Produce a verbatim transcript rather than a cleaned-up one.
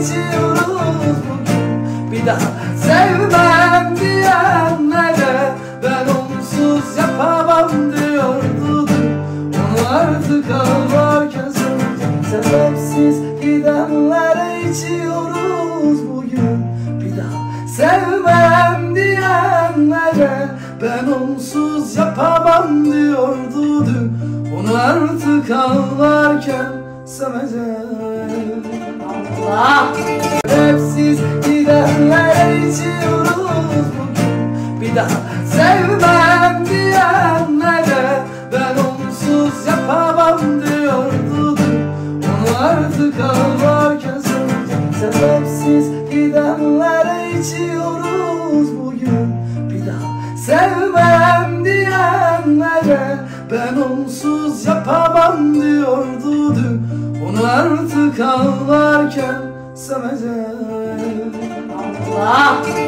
içiyoruz bugün. Bir daha sevmem diyenlere ben onsuz yapamam diyordu dün. Onu artık ağlarken seveceğim. Sebepsiz gidenlere içiyoruz bugün. Bir daha sevmem diyenlere ben onsuz yapamam diyordu dün. Onu artık ağlarken seveceğim. Allah! Sebepsiz gidenlere içiyoruz bugün. Bir daha sevmem diyenlere ben onsuz yapamam diyordu dün. Onu artık ağlarken seveceğim. Sebepsiz gidenlere içiyoruz bugün. Bir daha sevmem diyenlere ben onsuz yapamam diyordu dün. Onu artık ağlarken seveceğim. Allah!